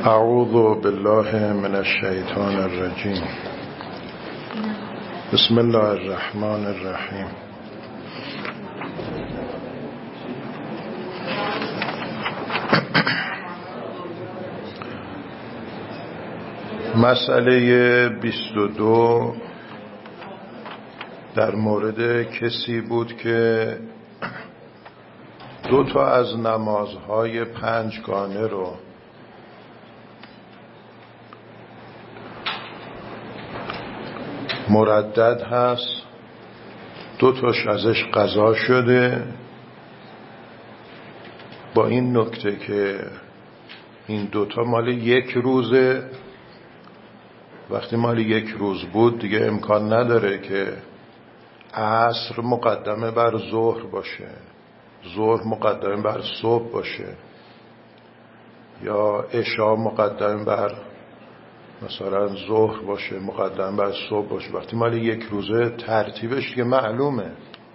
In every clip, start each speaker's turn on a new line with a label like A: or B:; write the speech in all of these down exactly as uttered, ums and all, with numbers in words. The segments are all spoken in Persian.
A: اعوذ بالله من الشیطان الرجیم. بسم الله الرحمن الرحیم. مسئله بیست و دو در مورد کسی بود که دو تا از نمازهای پنجگانه رو مردد هست، دو تاش ازش قضا شده، با این نکته که این دوتا مال یک روزه. وقتی مال یک روز بود دیگه امکان نداره که عصر مقدمه بر ظهر باشه، ظهر مقدمه بر صبح باشه، یا عشاء مقدمه بر مثلا ظهر باشه مقدم بر صبح باشه. وقتی مال یک روزه ترتیبش که معلومه.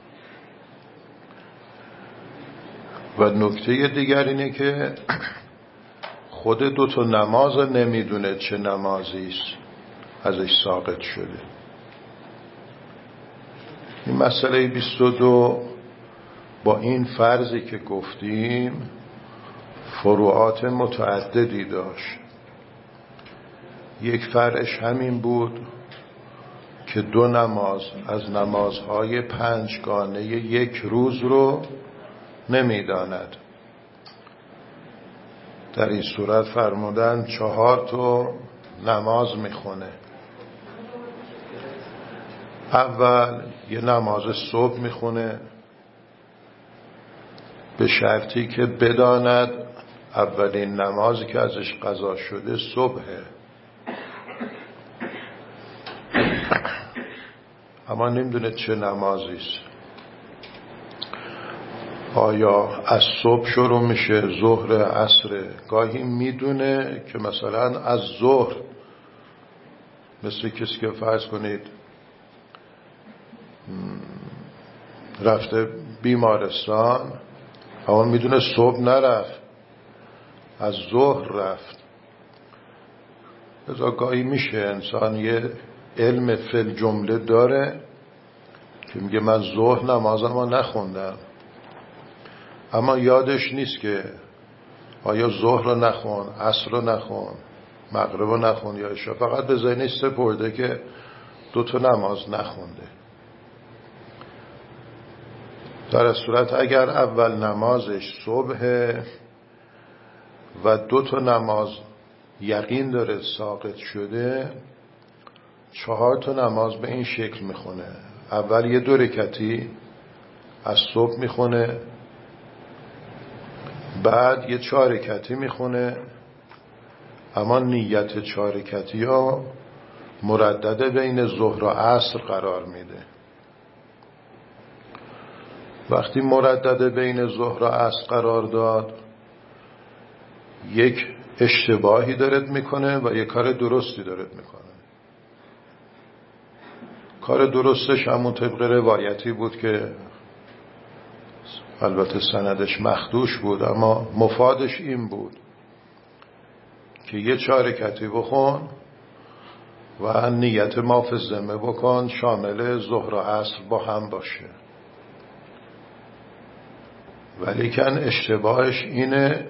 A: و نکته دیگر اینه که خود دو تا نماز نمیدونه چه نمازی است ازش ساقط شده. این مسئله بیست و دو با این فرضی که گفتیم فروعات متعددی داشت. یک فرعش همین بود که دو نماز از نمازهای پنجگانه یک روز رو نمیداند. در این صورت فرمودن چهار تا نماز میخونه. اول یه نماز صبح میخونه به شرطی که بداند اولین نمازی که ازش قضا شده صبحه، اما نمیدونه چه نمازیست. آیا از صبح شروع میشه، ظهر، عصر؟ گاهی میدونه که مثلا از ظهر، مثل کسی که فرض کنید رفته بیمارستان اما میدونه صبح نرفت، از ظهر رفت. ازا گاهی میشه انسان یه علم فل جمله داره که میگه من ظهر نمازمو نخوندم، اما یادش نیست که آیا ظهر رو نخون، عصر رو نخون، مغرب رو نخون یا عشاء. فقط به ذهنش سپرده که دو تا نماز نخونده. در صورت اگر اول نمازش صبح و دو تا نماز یقین داره ساقط شده، چهار تا نماز به این شکل میخونه. اول یه دو رکعتی از صبح میخونه، بعد یه چهار رکعتی میخونه، اما نیت چهار رکعتی ها مردده بین ظهر و عصر قرار میده. وقتی مردده بین ظهر و عصر قرار داد، یک اشتباهی دارد میکنه و یک کار درستی دارد میکنه. کار درستش همون طبق روایتی بود که البته سندش مخدوش بود، اما مفادش این بود که یه چهار رکعتی بخون و نیت ما فی الذمه بکن شامل ظهر و عصر با هم باشه. ولیکن اشتباهش اینه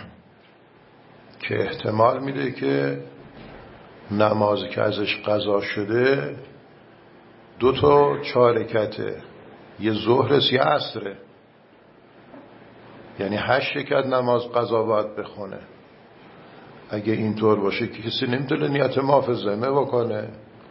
A: که احتمال میده که نمازی که ازش قضا شده دو تا چهار رکعته، یه ظهرست یه عصره، یعنی هشت رکعت نماز قضا باید بخونه. اگه اینطور باشه که کسی نمیتونه نیت ما فی الذمه بکنه.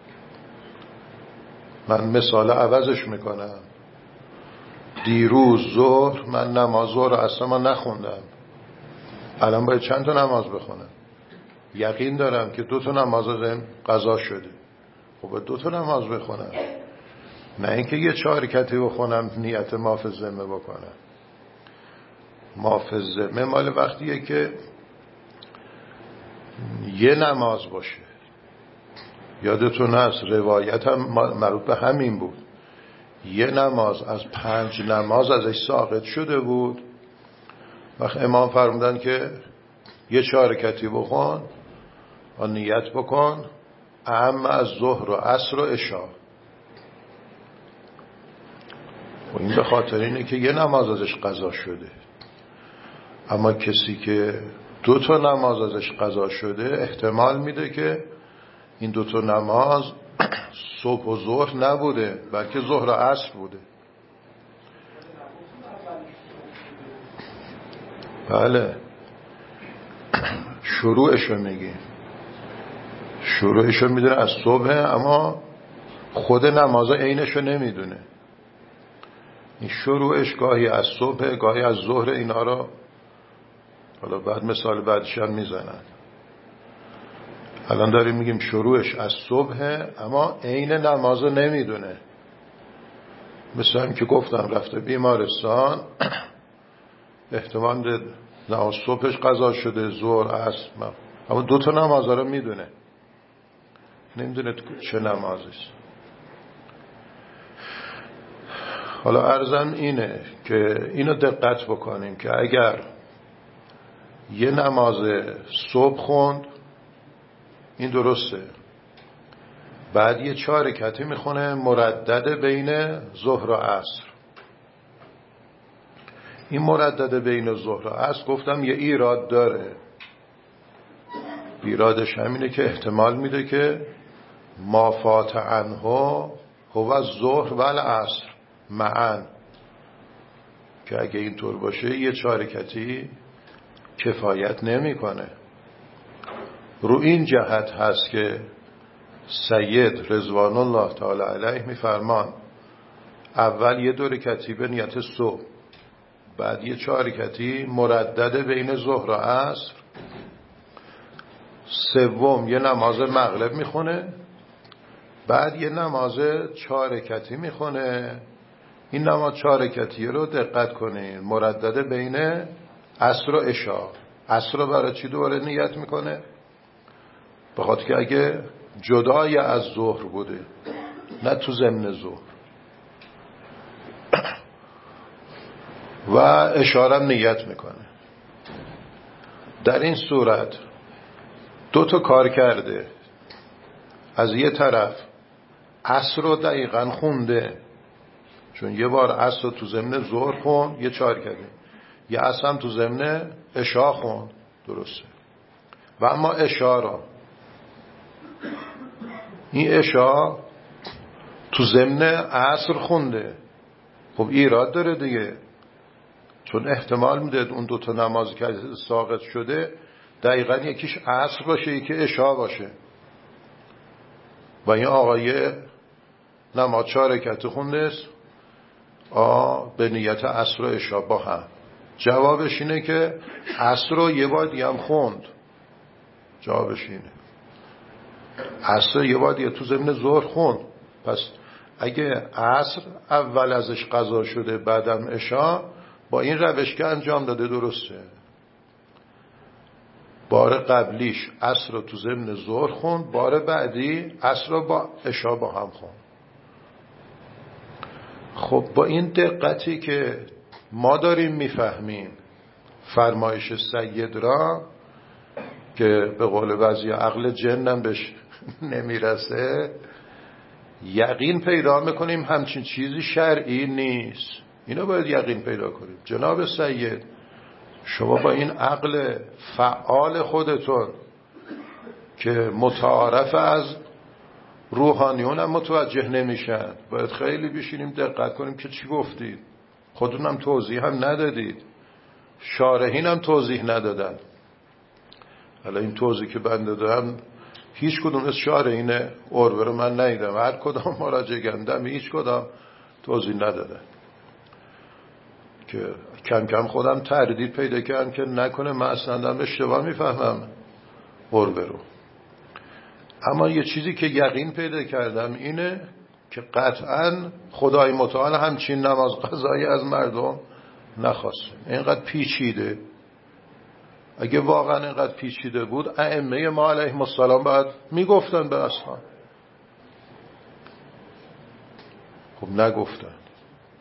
A: من مثال عوضش میکنم. دیروز ظهر من نماز ظهر اصلا من نخوندم، الان باید چند تا نماز بخونم؟ یقین دارم که دو تا نماز ازم قضا شده، خب دو تا نماز بخونم، نه اینکه یه چهار رکعتی بخونم نیت ما فی الذمه بکنم. ما فی الذمه مال وقتیه که یه نماز باشه. یادتون هست روایت هم مربوط به همین بود. یه نماز از پنج نماز ازش ساقط شده بود. وقت امام فرمودن که یه چهار رکعتی بخون و نیت بکن اهم از ظهر و عصر و عشا. و این به خاطر اینه که یه نماز ازش قضا شده. اما کسی که دو تا نماز ازش قضا شده احتمال میده که این دو تا نماز صبح و ظهر نبوده بلکه ظهر و عصر بوده. بله شروعشو میگیم، شروعشو میدونه از صبح، اما خود نمازا عینشو نمیدونه. این شروعش گاهی از صبح گاهی از ظهر. اینا رو حالا بعد مثال بعدش هم میزنن. الان داریم میگیم شروعش از صبح اما عین نمازو نمیدونه. مثل هم که گفتم رفته بیمارستان احتمال ده نماز صبحش قضا شده ظهر عصر، اما دو تا نماز رو میدونه، نمیدونه چه نمازیست. حالا عرضم اینه که اینو دقت بکنیم که اگر یه نماز صبح خوند این درسته، بعد یه چهار رکعتی میخونه مردد بین ظهر و عصر. این مردد بین ظهر و عصر گفتم یه ایراد داره. ایرادش همینه که احتمال میده که ما فات عنه هو الظهر و العصر معا، که اگه اینطور باشه یه چهار رکعتی کفایت نمیکنه. رو این جهت هست که سید رضوان الله تعالی علیه میفرمان اول یه دو رکعتی به نیت صبح، بعد یه چهار رکعتی مردد بین ظهر و عصر، سوم یه نماز مغرب میخونه، بعد یه نماز چهار رکعتی میخونه. این نماز چهار رکعتی رو دقت کنین مردد بین عصر و عشا. عصر رو برای چی دوباره نیت میکنه؟ بخاطر که اگه جدای از ظهر بوده نه تو ضمن ظهر، و اشاره نیت میکنه. در این صورت دو تا کار کرده. از یه طرف عصر رو دقیقاً خونده، چون یه بار عصر رو تو ضمن ظهر خون یه چهار کرده، یه عصر هم تو ضمن عشا خون، درسته. و اما عشا رو این عشا تو ضمن عصر خونده. خب ایراد داره دیگه، چون احتمال میده اون دوتا نماز که ساقط شده دقیقا یکیش عصر باشه یکی عشا باشه، و این آقای نماز چهار رکعت خونده است آه به نیت عصر و عشا با هم. جوابش اینه که عصر رو یه بار دیگه هم خوند. جوابش اینه عصر یه بار دیگه تو ضمن ظهر خوند. پس اگه عصر اول ازش قضا شده بعدم عشا، با این روش که انجام داده درسته. بار قبلیش عصر رو تو ضمن ظهر خوند، بار بعدی عصر رو با عشا با هم خوند. خب با این دقتی که ما داریم میفهمیم فرمایش سید را، که به قول بعضی عقل جنم بهش نمیرسه، یقین پیدا میکنیم همچین چیزی شرعی نیست. اینو باید یقین پیدا کنیم. جناب سید شما با این عقل فعال خودتون که متعارف از روحانیون هم متوجه نمیشن، باید خیلی بشینیم دقت کنیم که چی گفتید. خودتون هم توضیح هم ندادید، شارحین هم توضیح ندادن. حالا این توضیح که بنده دارم هیچ کدوم از شارحین عربه رو من ندیدم، هر کدام مراجعه کردم هیچ کدام توضیح ندادن، که کم کم خودم تردید پیدا کردم که نکنه من اصلا دارم اشتباه میفهمم عربه رو. اما یه چیزی که یقین پیدا کردم اینه که قطعاً خدای متعال همچین نماز قضایی از مردم نخواست. اینقدر پیچیده. اگه واقعا اینقدر پیچیده بود ائمه ما علیهم السلام باید میگفتن به اصحاب. خب نگفتن.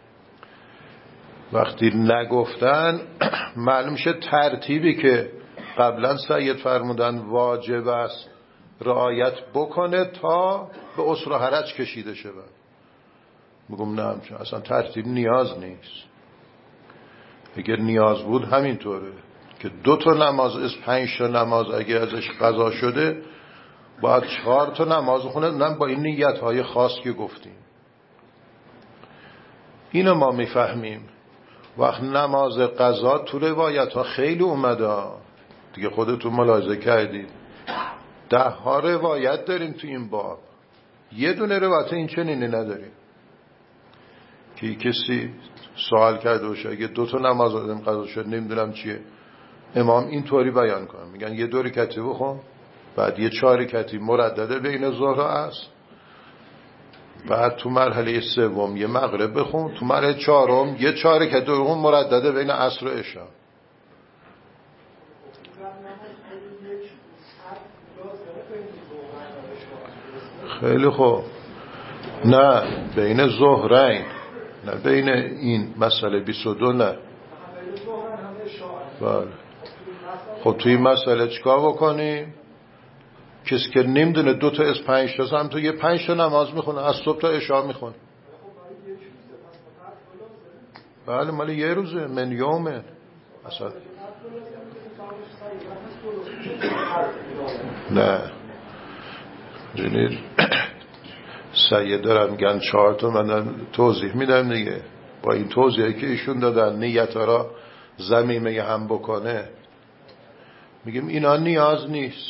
A: وقتی نگفتن معلوم شه ترتیبی که قبلا سید فرمودن واجب است رعایت بکنه تا به عسر و حرج کشیده شود. میگم نه، اصلا ترتیب نیاز نیست. اگر نیاز بود همینطوره که دو تا نماز از پنج تا نماز اگه ازش قضا شده باید چهار تا نماز خونه، نه با این نیت های خاص که گفتیم. اینو ما میفهمیم. وقت نماز قضا تو روایت ها خیلی اومده دیگه، خودتون ملاحظه کردید ده ها روایت داریم تو این باب، یه دونه روایت این چنینی نداریم که کسی سوال کرده باشه اگه دو تا نماز آدم قضا شد نمیدونم چیه، امام این طوری بیان کنه، میگن یه دو رکعتی بخون، بعد یه چهار رکعتی مردده بین ظهر و عصر، بعد تو مرحله سوم یه مغرب بخون، تو مرحله چهارم یه چهار رکعتی بخون مردده بین عصر و عشا. خیلی خوب، نه بین ظهرین، نه بین این مسئله بیست و دو، نه بله. خب توی این مسئله چیکار بکنیم؟ کسی که نمیدونه دو تا از پنج تا هم تو یه پنج تا نماز میخونه، از صبح تا عشا میخونه. بله مال یه روزه، من یومه اصلا. نه جنید سید دارم میگن چهار تا، من توضیح میدم دیگه. با این توضیحی که ایشون دادن نیت را ضمیمه هم بکنه، میگیم اینا نیاز نیست.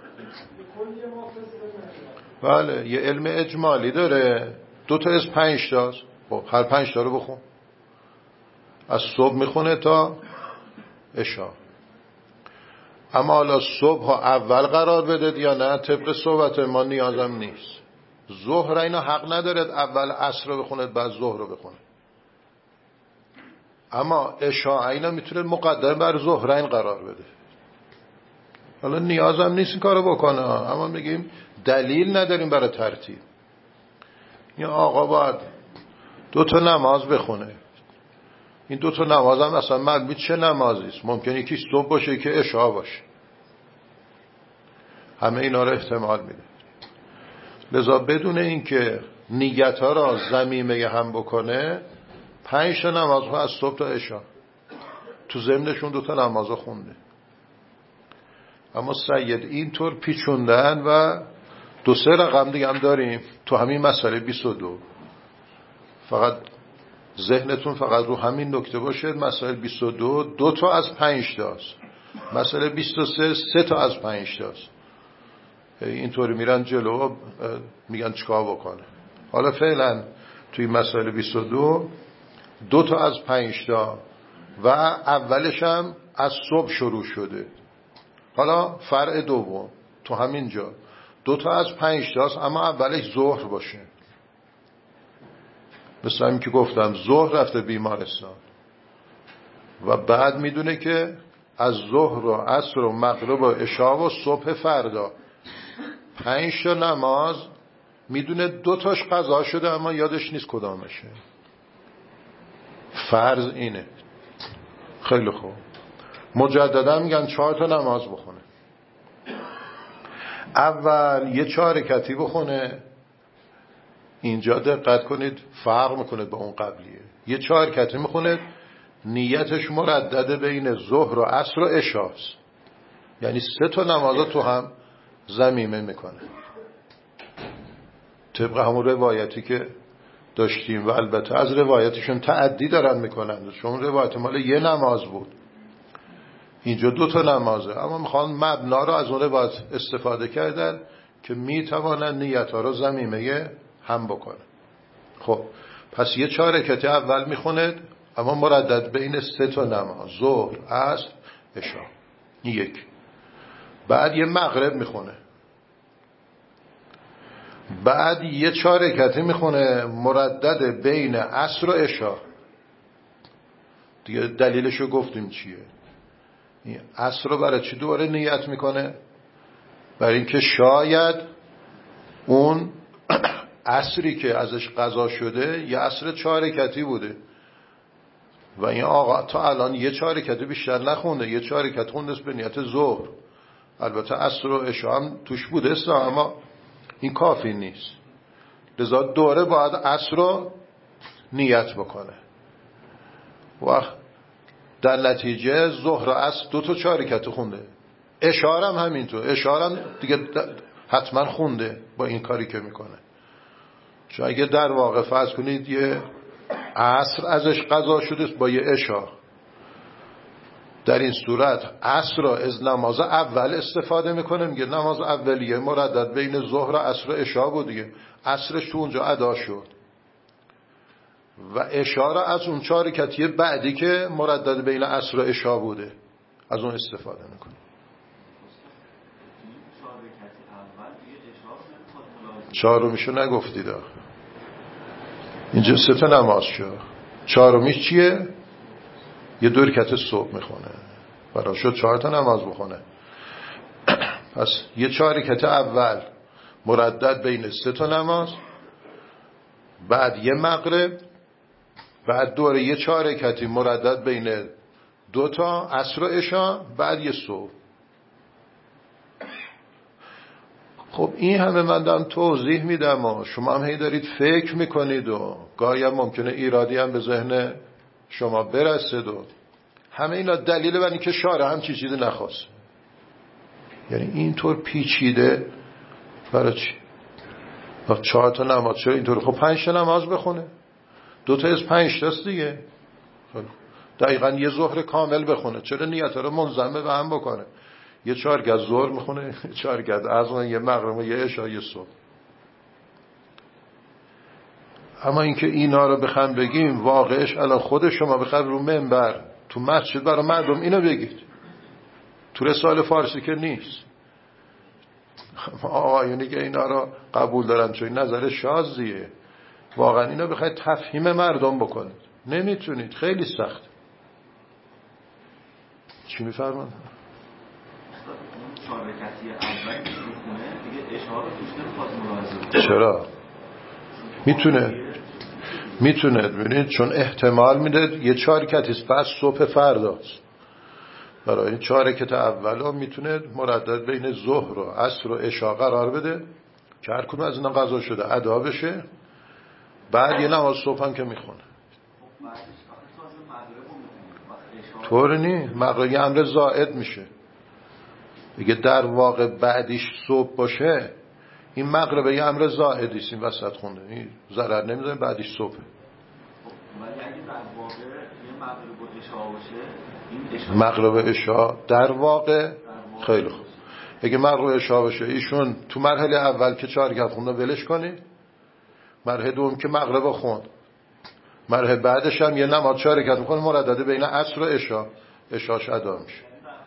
A: بله یه علم اجمالی داره، دو تا از پنج تاست، خب هر پنج تا رو بخون، از صبح میخونه تا عشا. اما حالا صبح ها اول قرار بده یا نه، طبق صحبت ما نیازم نیست. ظهر اینا حق ندارد اول عصر رو بخونه بعد ظهر رو بخونه، اما عشا اینا میتونه مقدم بر ظهرین قرار بده. حالا نیازم نیست این کارو بکنه، اما میگیم دلیل نداریم برای ترتیب. یا آقا باید دو تا نماز بخونه، این دو تا نماز هم اصلا معلوم چه نمازی است، ممکنه یکی صبح باشه که عشا باشه، همه اینا رو احتمال میده. لذا بدون اینکه نیت ها را ضمیمه هم بکنه، پنج تا نماز ها از صبح تا عشا تو ضمنشون دو تا نماز خونده. اما سید اینطور پیچوندن و دو سه رقم دیگه هم داریم تو همین مسئله بیست و دو. فقط ذهنتون فقط رو همین نکته باشه، مسئله بیست و دو دو تا از پنج تاست، مسئله بیست و سه سه تا از پنج تاست. اینطوری میرن جلو میگن چیکار بکنه. حالا فعلا توی مسئله بیست و دو دو تا از پنج تا و اولش هم از صبح شروع شده. حالا فرع دوم تو همین جا دو تا از پنج تاست، اما اولش ظهر باشه. مثل همین که گفتم ظهر رفته بیمارستان و بعد میدونه که از ظهر و عصر و مغرب و عشا و صبح فردا پنج تا نماز میدونه دو تاش قضا شده اما یادش نیست کدامشه. فرض اینه. خیلی خوب، مجددا میگن چهار تا نماز بخونه. اول یه چهار رکعتی بخونه. اینجا دقت کنید فرق میکنه با اون قبلیه. یه چهار رکعتی میخونه، نیتش مردده بین ظهر و عصر و عشاست، یعنی سه تا نماز تو هم ضمیمه میکنه طبق همون روایتی که داشتیم. و البته از روایتشون تعدی دارن میکنن، چون روایت مال یه نماز بود، اینجا دو تا نمازه، اما میخوان مبنا رو از اون روایت استفاده کردن که میتوانن نیت ها رو ضمیمه هم بکنه. خب پس یه چهار رکعتی اول میخونه اما مردد بین سه تا نماز، ظهر، عصر، عشا، یک. بعد یه مغرب میخونه، بعد یه چهار رکعتی میخونه مردد بین عصر و عشا. دیگه دلیلشو گفتیم چیه. این عصر رو برای چی دوباره نیت میکنه؟ برای اینکه شاید اون عصری که ازش قضا شده یه عصر چهار رکعتی بوده، و این آقا تا الان یه چهار رکعت بیشتر نخونده، یه چهار رکعت خونده به نیت ظهر. البته عصر و عشاء هم توش بوده است، اما این کافی نیست. لذا دوره باید عصر رو نیت بکنه و در نتیجه ظهر و عصر دو تا چهار رکعت خونده. عشاء هم همینطور، عشاء هم دیگه حتما خونده با این کاری که میکنه. چون اگه در واقع فرض کنید یه عصر ازش قضا شده با یه عشاء، در این صورت عصر را از نماز اول استفاده میکنه، میگه نماز اولیه مردد بین ظهر و عصر و عشاء بود دیگه، عصرش تو اونجا ادا شد و عشاء را از اون چهار رکعتی بعدی که مردد بین عصر و عشاء بوده از اون استفاده میکنه. چهارمیشو نگفتید آخه، اینجا سه تا نماز شد، چهارمیش چیه؟ یه دو رکعت صبح میخونه، برای شد چهار تا نماز بخونه. پس یه چهار رکعت اول مردد بین سه تا نماز، بعد یه مغرب، بعد دوره یه چهار رکعتی مردد بین دو تا عصر و عشاء، بعد یه صبح. خب این همه من دارم توضیح میدم و شما هم هی دارید فکر میکنید و گاهی هم ممکنه ایرادی هم به ذهن شما برسد و همه اینا دلیل بر این که شارع هم چی چیزی نخواست. یعنی اینطور پیچیده برای چی؟ وقت چهار تا نماز چرا اینطور؟ خب پنج تا نماز بخونه، دو تا از پنج تاست دیگه، دقیقا یه ظهر کامل بخونه، چرا نیت رو منضم به هم بکنه؟ یه چهار گز ظهر میخونه، یه چهار گز عصر، یه مغرب، یه عشاء، یه صبح. اما اینکه اینا رو بخوام بگیم واقعش الان خود شما بخواد رو منبر تو مسجد برای مردم اینو بگید، تو رساله فارسی که نیست. آقایونی که اینا رو قبول دارن چون این نظر شاذیه، واقعا اینا بخواید تفهیم مردم بکنید نمیتونید، خیلی سخت. چی میفرمان؟ چرا؟ میتونه میتونه ببینید، چون احتمال میده یه چهار رکعتیست بعد صبح فرداست، برای این چهار رکعت اولو میتونه مردد بین ظهر و عصر و عشاء قرار بده که هر کدوم از اینا قضا شده ادا بشه، بعد یه نماز صبح هم که میخونه. طور نی، مغرب یه امر زائد میشه دیگه، در واقع بعدیش صبح باشه این مغرب یه امر زائدی است، این وسط خونده این ضرر نمیزنه، بعدیش صبح.
B: ولی اگه در واقع یه مغرب و عشاء باشه، این
A: مغرب و عشاء در واقع خیلی خوب، اگه مغرب و عشاء باشه ایشون تو مرحله اول که چهار رکعت خونده ولش کنید، مرحله دوم که مغرب خوند، مرحله بعدش هم یه نماز چهار رکعت میکنه مردده بین عصر و عشاء، عشاءش ادا میشه.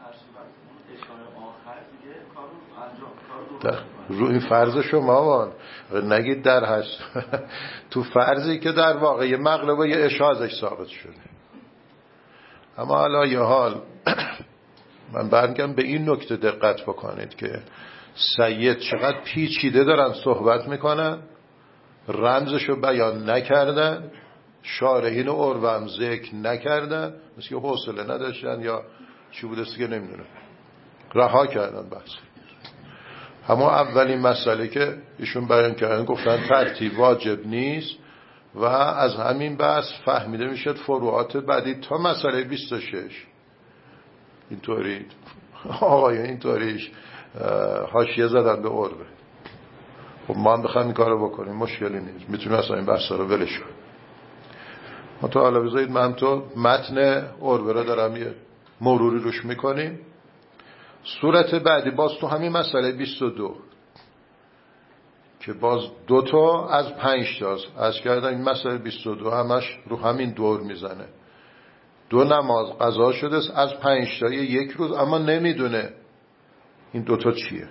A: رو این فرض شما وان نگید در هست تو فرضی که در واقع یه مغرب و یه عشاء ازش ثابت شده. اما حالا یه حال من برمیگم به این نکته دقت بکنید که سید چقدر پیچیده دارن صحبت میکنن، رمزشو بیان نکردن، شارحین و عروه ذکر نکردن، مثل که حوصله نداشتن یا چی بوده است که نمیدونم، رها کردن بحث. اما اولین مسئله که ایشون بیان کردن گفتن ترتیب واجب نیست و از همین بحث فهمیده میشد فروعات بعدی تا مسئله بیست و شش اینطوری آقایون اینطوریش حاشیه زدن به عروه. خب ما هم بخوایم این کارو بکنیم مشکلی نیست، میتونیم اصلا این بحثا رو ولش کنیم. ما تو حالا بذارید من تو متن عروه رو دارم یه مروری روش میکنیم. صورت بعدی باز تو همین مسئله بیست و دو که باز دو تا از پنج تاست، از کردن این مسئله بیست و دو همش رو همین دور میزنه، دو نماز قضا شده است از پنج تا یک روز، اما نمیدونه این دوتا چیه.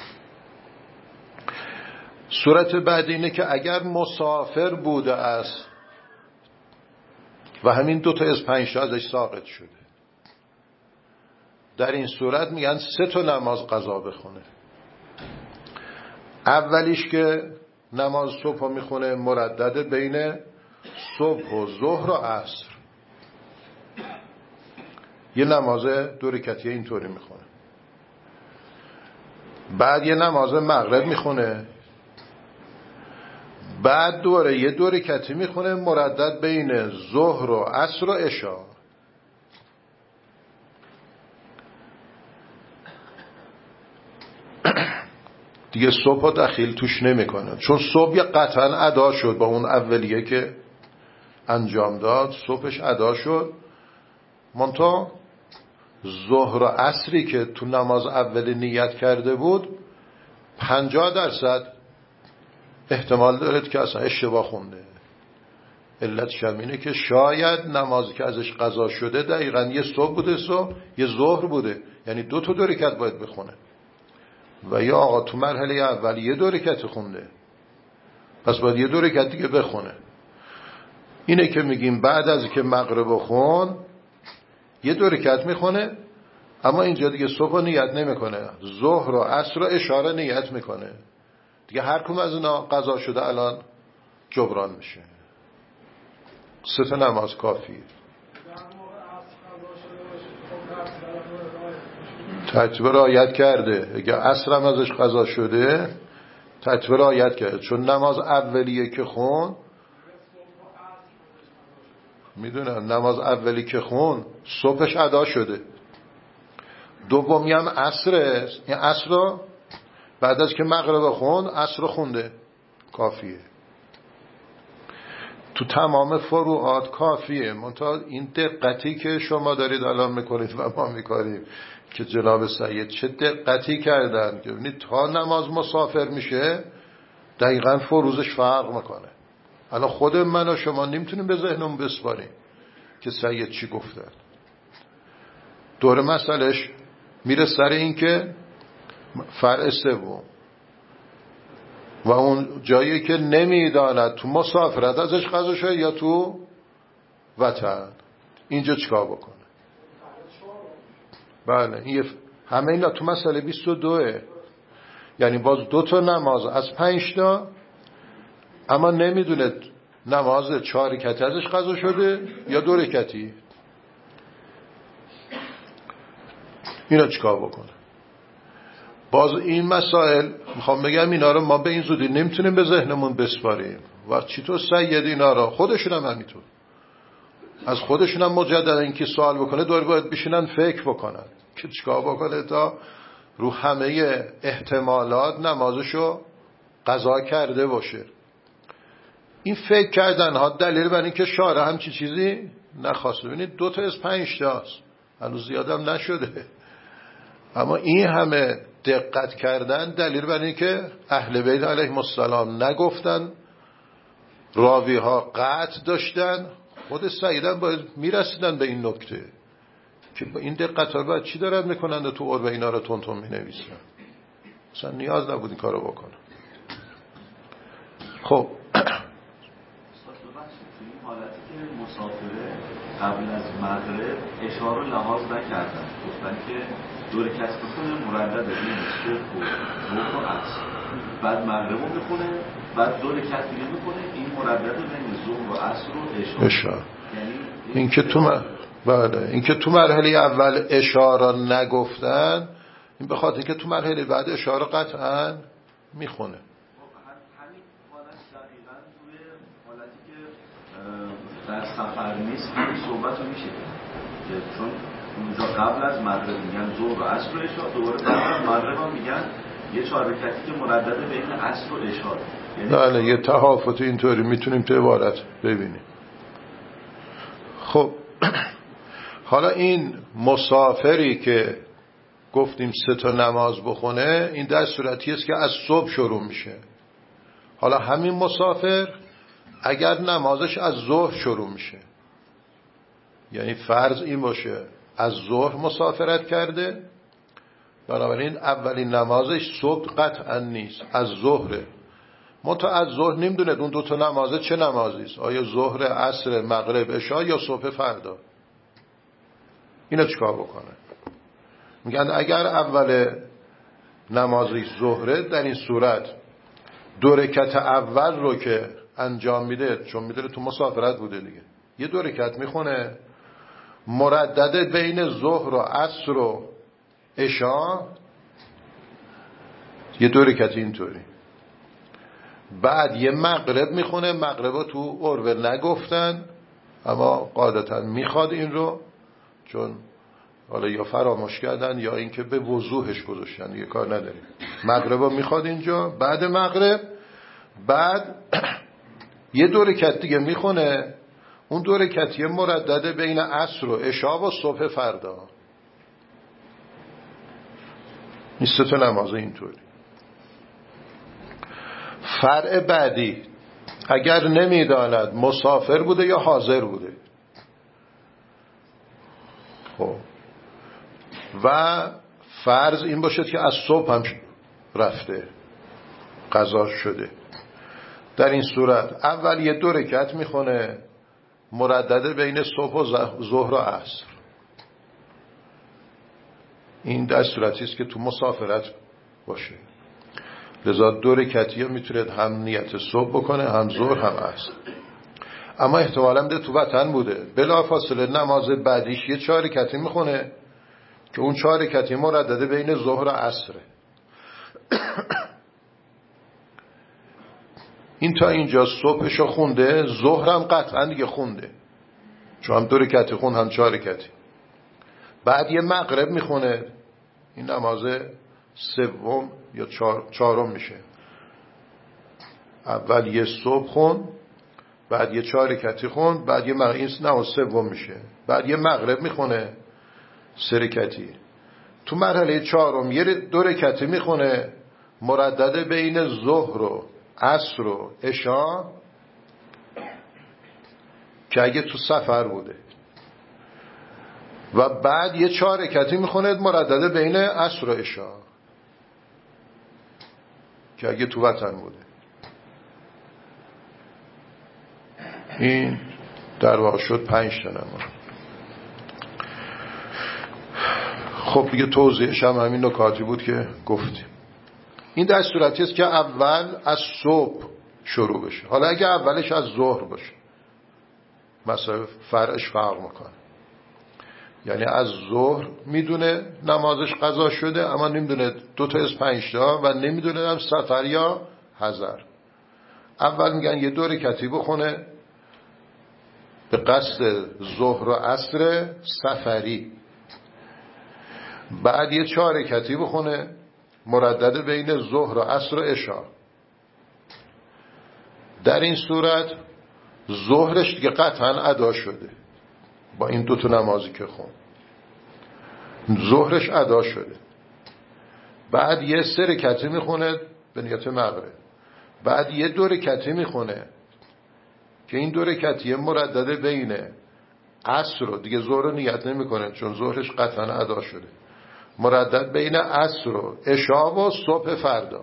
A: صورت بعدی اینه که اگر مسافر بوده است و همین دوتا از پنج تا ازش ساقط شده، در این صورت میگن سه تا نماز قضا بخونه. اولیش که نماز صبح میخونه مردد بین صبح و ظهر و عصر، یه نماز دو رکعتی اینطوری میخونه، بعد یه نماز مغرب میخونه، بعد دوره یه دو رکعتی میخونه مردد بین ظهر و عصر و عشا. دیگه صبح و دخیل توش نمیکنه، چون صبح یه قطعا ادا شد با اون اولیه که انجام داد، صبحش ادا شد. منتها ظهر و عصری که تو نماز اولی نیت کرده بود پنجاه درصد احتمال دارد که اصلا اشتباه خونده. علتش هم اینه که شاید نمازی که ازش قضا شده دقیقا یه صبح بوده، صبح یه ظهر بوده، یعنی دو تا دو رکعت باید بخونه، و یا آقا تو مرحله اول یه دو رکعت خونده، پس باید یه دو رکعت دیگه بخونه. اینه که میگیم بعد از که مغرب خون یه دو رکعت میخونه، اما اینجا دیگه صبح نیت نمیکنه، ظهر و عصر و اشاره نیت میکنه دیگه. هر کدوم از اینا قضا شده الان جبران میشه. سه تا نماز کافیه. ترتیب رعایت کرده، اگه عصر هم ازش قضا شده ترتیب رعایت کرده، چون نماز اولیه که خون، میدونم نماز اولی که خون صبحش ادا شده، دومی هم عصره، این عصر رو بعد از که مغرب خون عصر خونده کافیه. تو تمام فروعات کافیه. منتها این دقتی که شما دارید الان میکنید و ما میکنیم که جناب سید چه دقتی کردن که ببینید تا نماز مسافر میشه دقیقاً فروزش فرق میکنه. الان خود من و شما نمیتونیم به ذهنمون بسپاریم که سید چی گفتن. دور مسئلهش میره سر این که فرع سوم و اون جایی که نمیداند تو مسافرت ازش قضا شده یا تو وطن، اینجا چیکار بکنه؟ بله این همه اینا تو مسئله بیست و دوه، یعنی باز دو تا نماز از پنج تا، اما نمیدونه نماز چهار رکعتی ازش قضا شده یا دو رکعتی، اینا چیکار بکنه؟ باز این مسائل میخوام بگم اینا رو ما به این زودی نمیتونیم به ذهنمون بسپاریم. و چطور سید اینا رو خودشون هم همینطور از خودشون هم مجددا این که سوال بکنه دور باید بشینن فکر بکنن که چیکار بکنه تا رو همه احتمالات نمازشو قضا کرده باشه. این فکر کردن ها دلیل بر این که شارع هم چی چیزی نخواسته. ببینید دو تا از پنج تاست، هنوز زیادم نشده، اما این همه دقت کردن دلیل بر این که اهل بیت علیهم السلام نگفتن، راوی ها قطع داشتن، خود سیدن باید میرسیدن به این نکته که با این دقت ها باید چی دارن میکنن و تو عربه اینا رو تون تون می نویسن. اصلا نیاز نبود این کارو بکنن. خب
B: حالتی که مسافره قبل از مغرب اشاره لحاظ نکردن، گفتن که دو رکعت بخونه مردد بین صبح و ظهر و عصر، بعد مغرب رو بخونه، بعد دو رکعت دیگه بخونه، این مردد بین ظهر و عصر و اشاره. یعنی
A: این که تو م... بله این که تو مرحله اول اشاره نگفتن، این به خاطر که تو مرحله بعد اشاره قطعا میخونه.
B: در سفر نیست همین صحبت رو میشه، چون اونجا قبل از مغرب میگن ظهر و عصر و عشا، دوباره قبل از مغرب هم میگن یه چهار رکعتی که مردد بین عصر و عشا.
A: بله یه تحافت اینطوری میتونیم تو عبارت ببینیم. خب حالا این مسافری که گفتیم سه تا نماز بخونه، این در صورتی است که از صبح شروع میشه. حالا همین مسافر اگر نمازش از ظهر شروع میشه، یعنی فرض این باشه از ظهر مسافرت کرده، بنابراین اولین نمازش صبح قطعا نیست، از ظهره. منتها از ظهر نمیدونه اون دو تا نمازه چه نمازی است، آیا ظهر، عصر، مغرب، عشا یا صبح فردا. اینا چیکار بکنه؟ میگن اگر اول نمازی ظهره، در این صورت دو رکعت اول رو که انجام میده، چون میدونه تو مسافرت بوده دیگه، یه دو رکعت میخونه، مردد بین ظهر و عصر و عشا، یه دو رکعت اینطوری. بعد یه مغرب میخونه. مغربا تو اورول نگفتن اما قاعدتا میخواد این رو، چون حالا یا فراموش کردن یا اینکه به وضوحش گذاشتن، یه کار نداریم. مغربا میخواد اینجا. بعد مغرب بعد یه دو رکعت دیگه میخونه. اون دو رکعتی مردده بین عصر و عشا و صبح فردا. این سه تا نماز اینطوری. فرع بعدی اگر نمیداند مسافر بوده یا حاضر بوده، خب و فرض این باشد که از صبح هم رفته قضا شده، در این صورت اول یه دو رکعت میخونه مردده بین صبح و ظهر و عصر. این در صورتی است که تو مسافرت باشه، لذا دو رکعتی میتونه هم نیت صبح بکنه، هم ظهر هم عصر. اما احتمالاً ده تو وطن بوده، بلافاصله نماز بعدیش یه چهار رکعتی میخونه که اون چهار رکعتی مردده بین ظهر و عصره. این تا اینجا صبحشو خونده، ظهرم قطعا دیگه خونده، چون هم دو رکعتی خون هم چهار رکعتی. بعد یه مغرب میخونه، این نماز سوم یا چهار، چهارم میشه. اول یه صبح خون، بعد یه چهار رکعتی خون، بعد یه مغرب، این نماز سوم میشه. بعد یه مغرب میخونه سه رکعتی. تو مرحله چهارم یه دو رکعتی میخونه مردده بین ظهر و عصر و عشا که اگه تو سفر بوده، و بعد یه چهار رکعتی میخونه مردده بین عصر و عشا که اگه تو وطن بوده. این در واقع شد پنج تا نماز. خب دیگه توضیحش هم همین نکاتی بود که گفتیم. این در صورتی است که اول از صبح شروع بشه. حالا اگه اولش از ظهر باشه، مثلا فرعش فرق میکنه، یعنی از ظهر میدونه نمازش قضا شده اما نمیدونه دو تا از پنج تا و نمیدونه هم سفر یا حضر. اول میگن یه دو رکعتی بخونه به قصد ظهر و عصر سفری، بعد یه چهار رکعتی بخونه مردد بین ظهر و عصر و عشا. در این صورت ظهرش دیگه قطعا ادا شده با این دوتا نمازی که خون، ظهرش ادا شده. بعد یه سه رکعتی میخونه به نیت مغرب، بعد یه دو رکعتی میخونه که این دو رکعتی مردده بین عصر رو، دیگه ظهر رو نیت نمیکنه چون ظهرش قطعا ادا شده، مردد بین عصر و عشا و صبح فردا.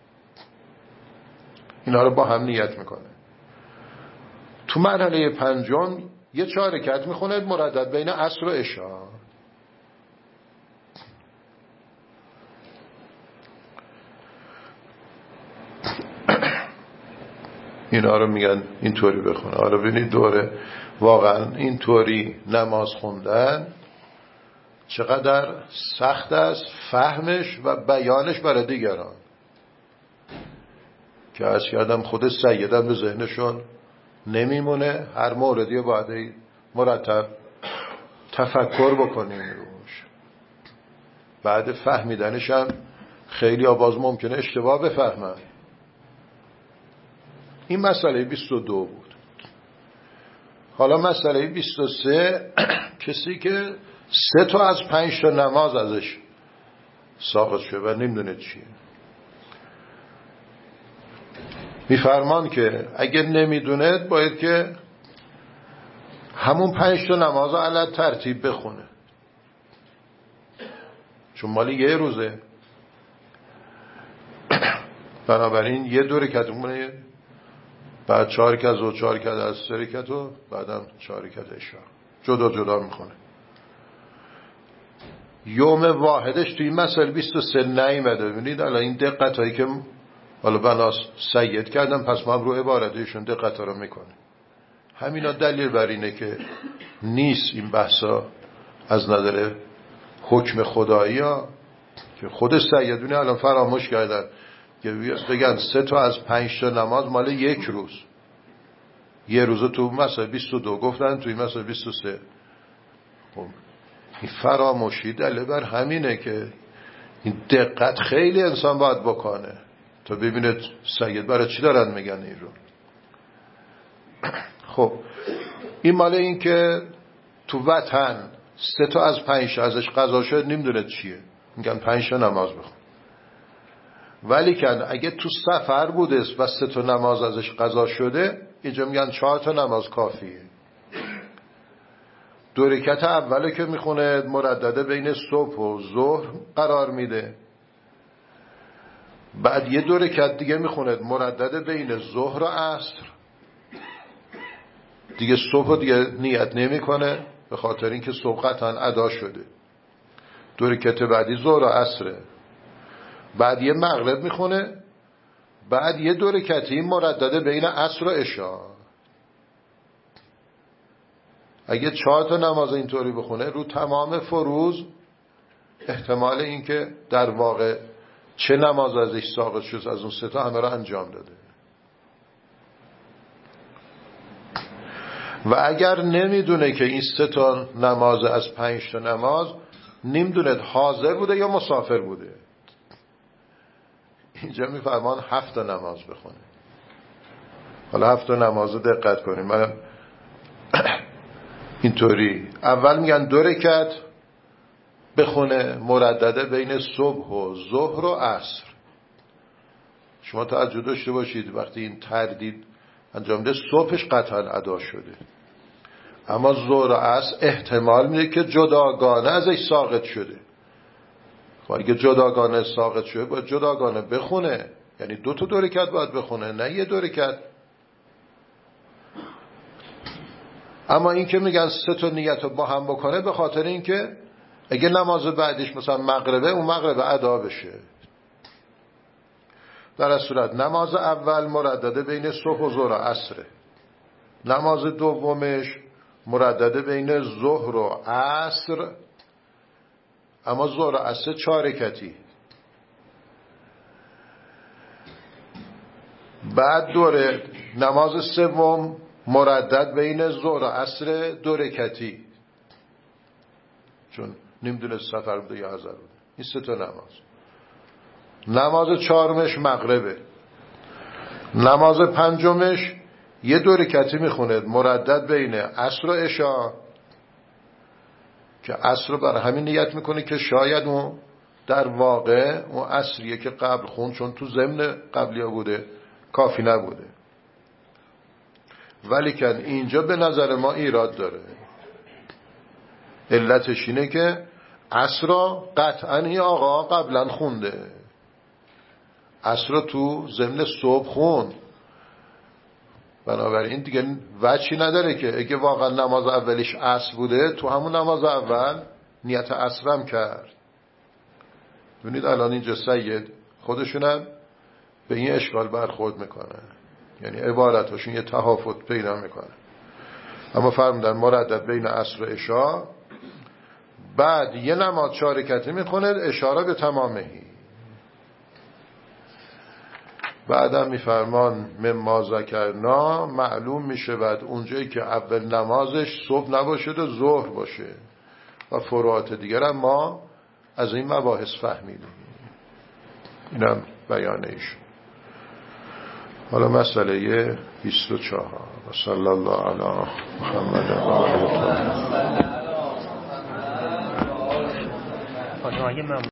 A: اینا رو با هم نیت میکنه. تو مرحله پنجم یه چهار رکعت میخونه مردد بین عصر و عشا. اینا رو میگن اینطوری بخونه. حالا ببینید دوره واقعا اینطوری نماز خوندن چقدر سخت است فهمش و بیانش برای دیگران، که عرض کردم خود سیدم به ذهنشون نمیمونه. هر موردی باید مرتب تفکر بکنیم روش. بعد فهمیدنش هم خیلی آواز ممکنه اشتباه بفهمن. این مسئله بیست و دو بود. حالا مسئله بیست و سه کسی که سه تا از پنج تا نماز ازش ساقط شده و نمیدونه چیه، میفرمان که اگه نمیدونه باید که همون پنج تا نماز رو علی ترتیب بخونه، چون مالی یه روزه. بنابراین یه دو رکعت مونه، بعد چهار رکعت و چهار رکعت از سه رکعت و بعدم چهار رکعت عشا جدا جدا میخونه. یوم واحدش توی این مسئله بیست و سه نیامده. ببینید الان این دقت هایی که حالا بناس سید کردم، پس ما هم رو عبارتشون دقت ها رو میکنیم. همینا دلیل بر اینه که نیست این بحثا از نظر حکم خدایی ها که خود سیدونی الان فراموش کردن که بگن سه تا از پنج تا نماز مال یک روز، یه روزه تو مثلا بیست و دو گفتن توی مثلا بیست و سه. خب این فراموشی دلیل بر همینه که این دقت خیلی انسان باید بکنه تا ببینید سید برای چی دارن میگن این رو. خب این مال این که تو وطن سه تا از پنج تا ازش قضا شد نمیدونه چیه، میگن پنج تا نماز بخون. ولی کن اگه تو سفر بوده و سه تا نماز ازش قضا شده اینجا میگن چهار تا نماز کافیه. دو رکعت اوله که میخونه مردده بین صبح و ظهر قرار میده، بعد یه دو رکعت دیگه میخونه مردده بین ظهر و عصر، دیگه صبح دیگه نیت نمیکنه به خاطر اینکه صبح قطعا ادا شده. دو رکعت بعدی ظهر و عصره، بعد یه مغرب میخونه، بعد یه دو رکعتی مردده بین عصر و عشا. اگه چهار تا نماز اینطوری بخونه رو تمام فروض احتمال این که در واقع چه نماز ازش ساقط شد از اون سه تا همه را انجام داده. و اگر نمیدونه که این سه تا نماز از پنج تا نماز، نمیدونه حاضر بوده یا مسافر بوده، اینجا میفرمان هفت تا نماز بخونه. حالا هفت تا نماز دقت کنیم. من اینطوری اول میگن دو رکعت بخونه مردده بین صبح و ظهر و عصر. شما توجه داشته باشید وقتی این تردید انجام ده صبحش قطعا ادا شده، اما ظهر و عصر احتمال میده که جداگانه ازش ساقط شده. خب اگه جداگانه ساقط شده باید جداگانه بخونه، یعنی دو تا دو رکعت باید بخونه نه یه دو رکعت. اما این که میگن سه تا نیت رو با هم بکنه به خاطر اینکه اگه نماز بعدش مثلا مغربه اون مغربه ادا بشه. در از صورت نماز اول مردده بین صبح و ظهر و عصره، نماز دومش مردده بین ظهر و عصر، اما ظهر و عصر چهار رکعتی. بعد دوره نماز سوم مردد بین ظهر و عصر دو رکعتی، چون نمیدونه سفر بوده یا حضر بوده. این سه تا نماز. نماز چهارمش مغربه، نماز پنجمش یه دو رکعتی میخونه مردد بین عصر و عشا، که عصر رو برای همین نیت میکنه که شاید اون در واقع اون عصریه که قبل خون چون تو ضمن قبلیا بوده کافی نبوده. ولی که اینجا به نظر ما ایراد داره. علتش اینه که عصر را قطعا این آقا قبلا خونده، عصر را تو ضمن صبح خوند، بنابراین دیگه وجهی نداره که اگه واقعا نماز اولیش عصر بوده تو همون نماز اول نیت عصرم کرد. ببینید الان اینجا سید خودشونم به این اشکال برخورد میکنه، یعنی عبارتاشون یه تهافت پیدا میکنه. اما فرمودن مردد بین عصر و عشا، بعد یه نماز چهار رکعتی میخونه اشاره به تمامهی. بعدم میفرمان مما ذکرنا معلوم میشه بعد اونجایی که اول نمازش صبح نباشه و ظهر باشه و فروعات دیگر هم ما از این مباحث فهمیدیم. اینم بیانش. حالا مسئله بیست و چهار. صلی الله علی محمد و آله.